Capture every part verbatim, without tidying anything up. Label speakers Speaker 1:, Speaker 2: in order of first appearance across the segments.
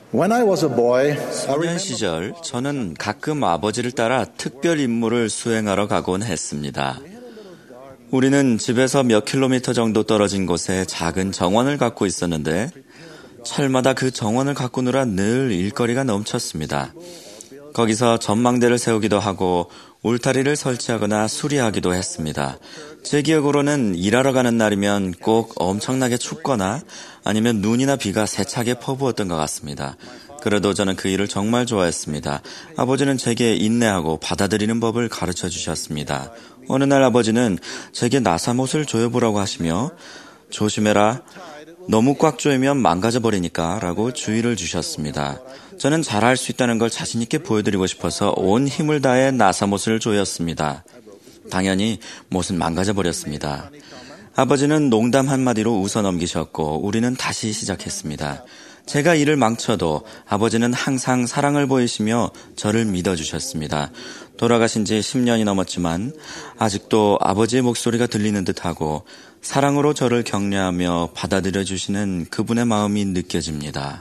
Speaker 1: When I was a boy,
Speaker 2: 소년 시절 저는 가끔 아버지를 따라 특별 임무를 수행하러 가곤 했습니다. 우리는 집에서 몇 킬로미터 정도 떨어진 곳에 작은 정원을 갖고 있었는데 철마다 그 정원을 가꾸느라 늘 일거리가 넘쳤습니다. 거기서 전망대를 세우기도 하고 울타리를 설치하거나 수리하기도 했습니다. 제 기억으로는 일하러 가는 날이면 꼭 엄청나게 춥거나 아니면 눈이나 비가 세차게 퍼부었던 것 같습니다. 그래도 저는 그 일을 정말 좋아했습니다. 아버지는 제게 인내하고 받아들이는 법을 가르쳐 주셨습니다. 어느 날 아버지는 제게 나사못을 조여보라고 하시며 조심해라, 너무 꽉 조이면 망가져버리니까 라고 주의를 주셨습니다. 저는 잘할 수 있다는 걸 자신 있게 보여드리고 싶어서 온 힘을 다해 나사못을 조였습니다. 당연히 못은 망가져버렸습니다. 아버지는 농담 한마디로 웃어넘기셨고 우리는 다시 시작했습니다. 제가 일을 망쳐도 아버지는 항상 사랑을 보이시며 저를 믿어주셨습니다. 돌아가신 지 십 년이 넘었지만 아직도 아버지의 목소리가 들리는 듯하고 사랑으로 저를 격려하며 받아들여 주시는 그분의 마음이 느껴집니다.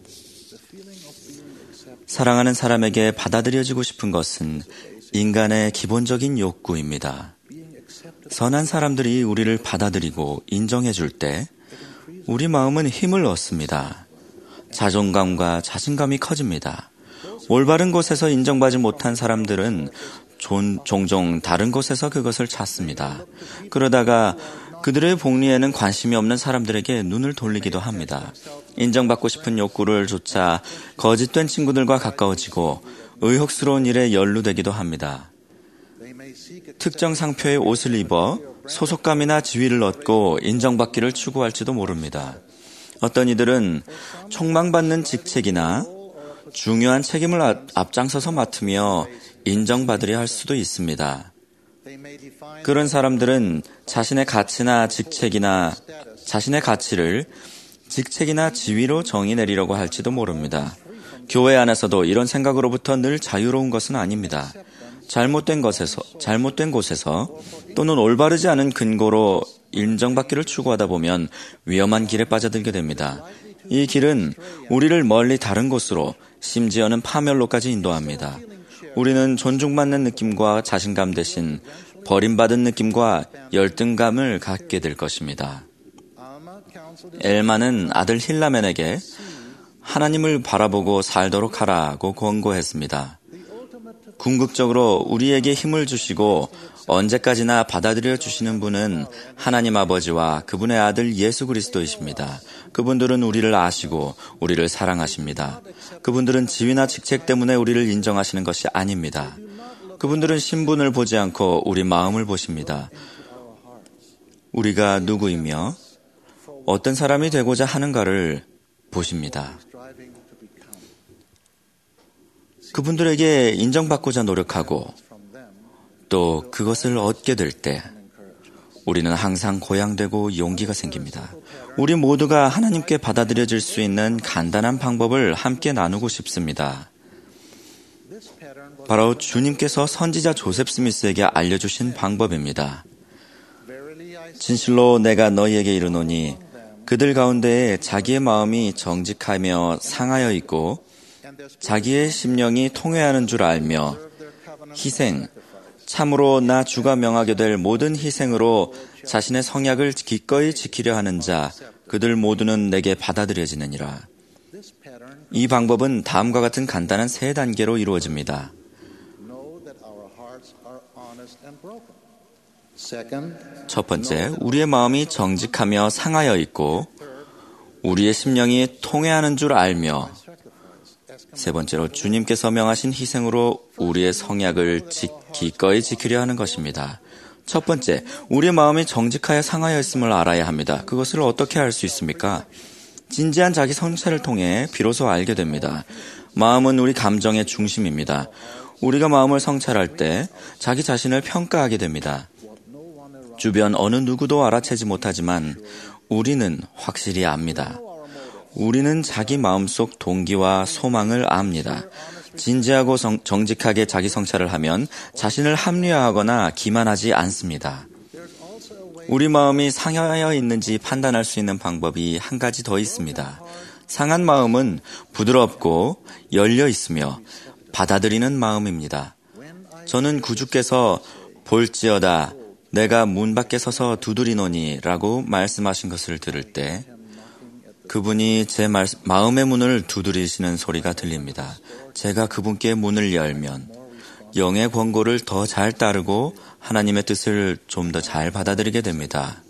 Speaker 2: 사랑하는 사람에게 받아들여지고 싶은 것은 인간의 기본적인 욕구입니다. 선한 사람들이 우리를 받아들이고 인정해 줄 때 우리 마음은 힘을 얻습니다. 자존감과 자신감이 커집니다. 올바른 곳에서 인정받지 못한 사람들은 종, 종종 다른 곳에서 그것을 찾습니다. 그러다가 그들의 복리에는 관심이 없는 사람들에게 눈을 돌리기도 합니다. 인정받고 싶은 욕구를 쫓아 거짓된 친구들과 가까워지고 의혹스러운 일에 연루되기도 합니다. 특정 상표의 옷을 입어 소속감이나 지위를 얻고 인정받기를 추구할지도 모릅니다. 어떤 이들은 촉망받는 직책이나 중요한 책임을 앞장서서 맡으며 인정받으려 할 수도 있습니다. 그런 사람들은 자신의 가치나 직책이나 자신의 가치를 직책이나 지위로 정의 내리려고 할지도 모릅니다. 교회 안에서도 이런 생각으로부터 늘 자유로운 것은 아닙니다. 잘못된 것에서, 잘못된 곳에서 또는 올바르지 않은 근거로 인정받기를 추구하다 보면 위험한 길에 빠져들게 됩니다. 이 길은 우리를 멀리 다른 곳으로, 심지어는 파멸로까지 인도합니다. 우리는 존중받는 느낌과 자신감 대신 버림받은 느낌과 열등감을 갖게 될 것입니다. 엘마는 아들 힐라멘에게 하나님을 바라보고 살도록 하라고 권고했습니다. 궁극적으로 우리에게 힘을 주시고 언제까지나 받아들여 주시는 분은 하나님 아버지와 그분의 아들 예수 그리스도이십니다. 그분들은 우리를 아시고 우리를 사랑하십니다. 그분들은 지위나 직책 때문에 우리를 인정하시는 것이 아닙니다. 그분들은 신분을 보지 않고 우리 마음을 보십니다. 우리가 누구이며 어떤 사람이 되고자 하는가를 보십니다. 그분들에게 인정받고자 노력하고 또 그것을 얻게 될 때 우리는 항상 고양되고 용기가 생깁니다. 우리 모두가 하나님께 받아들여질 수 있는 간단한 방법을 함께 나누고 싶습니다. 바로 주님께서 선지자 조셉 스미스에게 알려주신 방법입니다. 진실로 내가 너희에게 이르노니 그들 가운데에 자기의 마음이 정직하며 상하여 있고 자기의 심령이 통회하는 줄 알며 희생, 참으로 나 주가 명하게 될 모든 희생으로 자신의 성약을 기꺼이 지키려 하는 자, 그들 모두는 내게 받아들여지느니라. 이 방법은 다음과 같은 간단한 세 단계로 이루어집니다. 첫 번째, 우리의 마음이 정직하며 상하여 있고 우리의 심령이 통회하는 줄 알며, 세 번째로 주님께서 명하신 희생으로 우리의 성약을 기꺼이 지키려 하는 것입니다. 첫 번째, 우리의 마음이 정직하여 상하여 있음을 알아야 합니다. 그것을 어떻게 알 수 있습니까? 진지한 자기 성찰을 통해 비로소 알게 됩니다. 마음은 우리 감정의 중심입니다. 우리가 마음을 성찰할 때 자기 자신을 평가하게 됩니다. 주변 어느 누구도 알아채지 못하지만 우리는 확실히 압니다. 우리는 자기 마음속 동기와 소망을 압니다. 진지하고 정, 정직하게 자기 성찰을 하면 자신을 합리화하거나 기만하지 않습니다. 우리 마음이 상하여 있는지 판단할 수 있는 방법이 한 가지 더 있습니다. 상한 마음은 부드럽고 열려 있으며 받아들이는 마음입니다. 저는 구주께서 볼지어다 내가 문 밖에 서서 두드리노니 라고 말씀하신 것을 들을 때 그분이 제 말, 마음의 문을 두드리시는 소리가 들립니다. 제가 그분께 문을 열면 영의 권고를 더 잘 따르고 하나님의 뜻을 좀 더 잘 받아들이게 됩니다.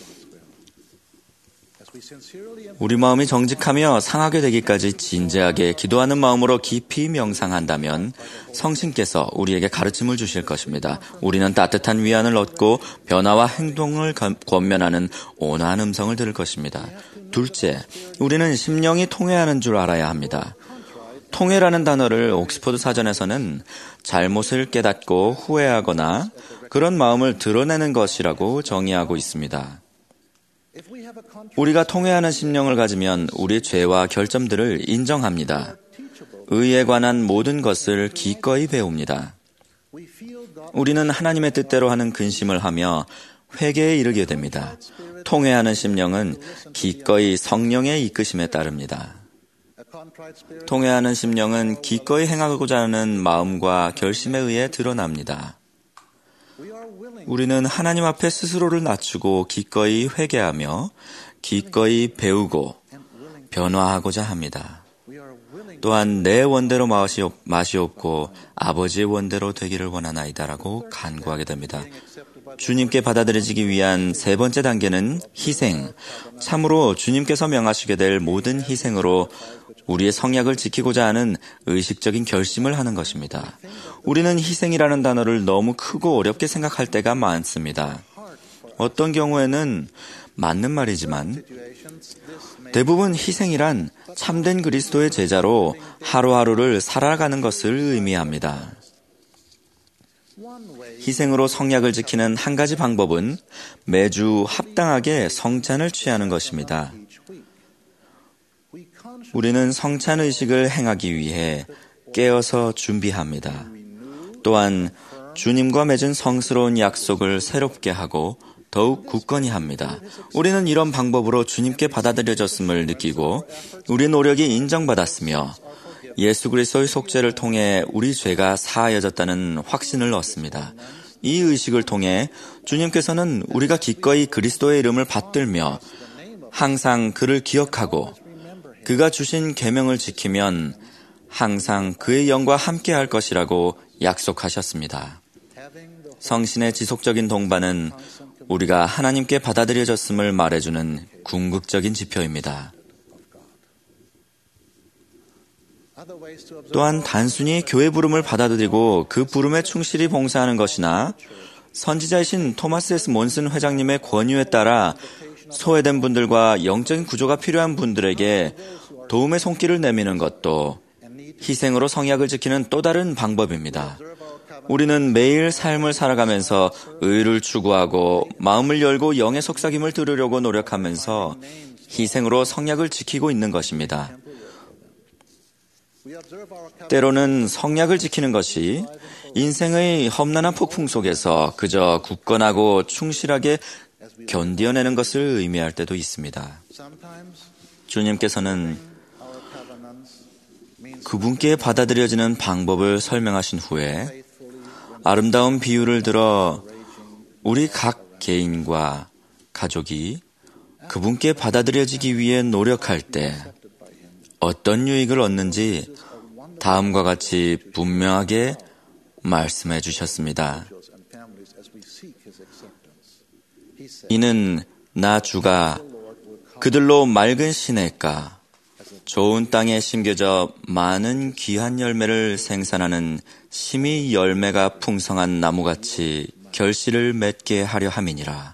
Speaker 2: 우리 마음이 정직하며 상하게 되기까지 진지하게 기도하는 마음으로 깊이 명상한다면 성신께서 우리에게 가르침을 주실 것입니다. 우리는 따뜻한 위안을 얻고 변화와 행동을 권면하는 온화한 음성을 들을 것입니다. 둘째, 우리는 심령이 통회하는 줄 알아야 합니다. 통회라는 단어를 옥스퍼드 사전에서는 잘못을 깨닫고 후회하거나 그런 마음을 드러내는 것이라고 정의하고 있습니다. 우리가 통회하는 심령을 가지면 우리 죄와 결점들을 인정합니다. 의에 관한 모든 것을 기꺼이 배웁니다. 우리는 하나님의 뜻대로 하는 근심을 하며 회개에 이르게 됩니다. 통회하는 심령은 기꺼이 성령의 이끄심에 따릅니다. 통회하는 심령은 기꺼이 행하고자 하는 마음과 결심에 의해 드러납니다. 우리는 하나님 앞에 스스로를 낮추고 기꺼이 회개하며 기꺼이 배우고 변화하고자 합니다. 또한 내 원대로 맛이 없고 아버지의 원대로 되기를 원하나이다라고 간구하게 됩니다. 주님께 받아들여지기 위한 세 번째 단계는 희생. 참으로 주님께서 명하시게 될 모든 희생으로 우리의 성약을 지키고자 하는 의식적인 결심을 하는 것입니다. 우리는 희생이라는 단어를 너무 크고 어렵게 생각할 때가 많습니다. 어떤 경우에는 맞는 말이지만 대부분 희생이란 참된 그리스도의 제자로 하루하루를 살아가는 것을 의미합니다. 희생으로 성약을 지키는 한 가지 방법은 매주 합당하게 성찬을 취하는 것입니다. 우리는 성찬 의식을 행하기 위해 깨어서 준비합니다. 또한 주님과 맺은 성스러운 약속을 새롭게 하고 더욱 굳건히 합니다. 우리는 이런 방법으로 주님께 받아들여졌음을 느끼고 우리 노력이 인정받았으며 예수 그리스도의 속죄를 통해 우리 죄가 사하여졌다는 확신을 얻습니다. 이 의식을 통해 주님께서는 우리가 기꺼이 그리스도의 이름을 받들며 항상 그를 기억하고 그가 주신 계명을 지키면 항상 그의 영과 함께할 것이라고 약속하셨습니다. 성신의 지속적인 동반은 우리가 하나님께 받아들여졌음을 말해주는 궁극적인 지표입니다. 또한 단순히 교회 부름을 받아들이고 그 부름에 충실히 봉사하는 것이나 선지자이신 토마스 에스 몬슨 회장님의 권유에 따라 소외된 분들과 영적인 구조가 필요한 분들에게 도움의 손길을 내미는 것도 희생으로 성약을 지키는 또 다른 방법입니다. 우리는 매일 삶을 살아가면서 의를 추구하고 마음을 열고 영의 속삭임을 들으려고 노력하면서 희생으로 성약을 지키고 있는 것입니다. 때로는 성약을 지키는 것이 인생의 험난한 폭풍 속에서 그저 굳건하고 충실하게 견디어내는 것을 의미할 때도 있습니다. 주님께서는 그분께 받아들여지는 방법을 설명하신 후에 아름다운 비유를 들어 우리 각 개인과 가족이 그분께 받아들여지기 위해 노력할 때 어떤 유익을 얻는지 다음과 같이 분명하게 말씀해 주셨습니다. 이는 나 주가 그들로 맑은 시냇가 좋은 땅에 심겨져 많은 귀한 열매를 생산하는 심히 열매가 풍성한 나무같이 결실을 맺게 하려 함이니라.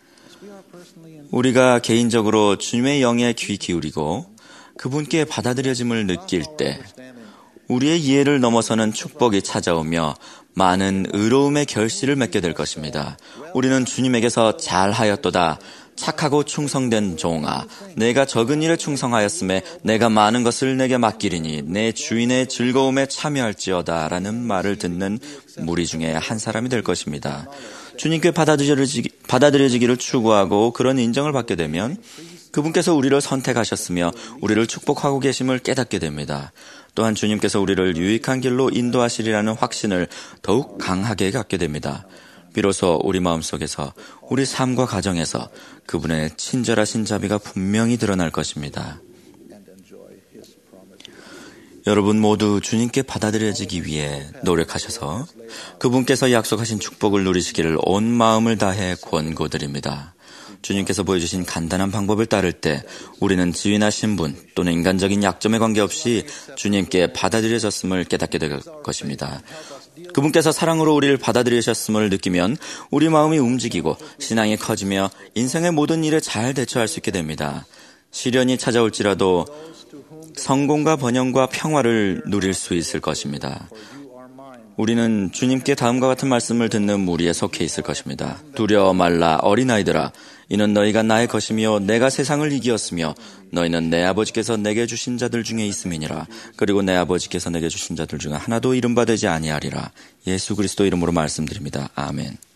Speaker 2: 우리가 개인적으로 주님의 영에 귀 기울이고 그분께 받아들여짐을 느낄 때 우리의 이해를 넘어서는 축복이 찾아오며 많은 의로움의 결실을 맺게 될 것입니다. 우리는 주님에게서 잘하였도다. 착하고 충성된 종아, 내가 적은 일에 충성하였음에 내가 많은 것을 내게 맡기리니 내 주인의 즐거움에 참여할지어다 라는 말을 듣는 무리 중에 한 사람이 될 것입니다. 주님께 받아들여지기, 받아들여지기를 추구하고 그런 인정을 받게 되면 그분께서 우리를 선택하셨으며 우리를 축복하고 계심을 깨닫게 됩니다. 또한 주님께서 우리를 유익한 길로 인도하시리라는 확신을 더욱 강하게 갖게 됩니다. 비로소 우리 마음속에서 우리 삶과 가정에서 그분의 친절하신 자비가 분명히 드러날 것입니다. 여러분 모두 주님께 받아들여지기 위해 노력하셔서 그분께서 약속하신 축복을 누리시기를 온 마음을 다해 권고드립니다. 주님께서 보여주신 간단한 방법을 따를 때 우리는 지위나 신분 또는 인간적인 약점에 관계없이 주님께 받아들여졌음을 깨닫게 될 것입니다. 그분께서 사랑으로 우리를 받아들이셨음을 느끼면 우리 마음이 움직이고 신앙이 커지며 인생의 모든 일에 잘 대처할 수 있게 됩니다. 시련이 찾아올지라도 성공과 번영과 평화를 누릴 수 있을 것입니다. 우리는 주님께 다음과 같은 말씀을 듣는 무리에 속해 있을 것입니다. 두려워 말라 어린아이들아, 이는 너희가 나의 것이며 내가 세상을 이기었으며 너희는 내 아버지께서 내게 주신 자들 중에 있음이니라. 그리고 내 아버지께서 내게 주신 자들 중에 하나도 이름받지 아니하리라. 예수 그리스도 이름으로 말씀드립니다. 아멘.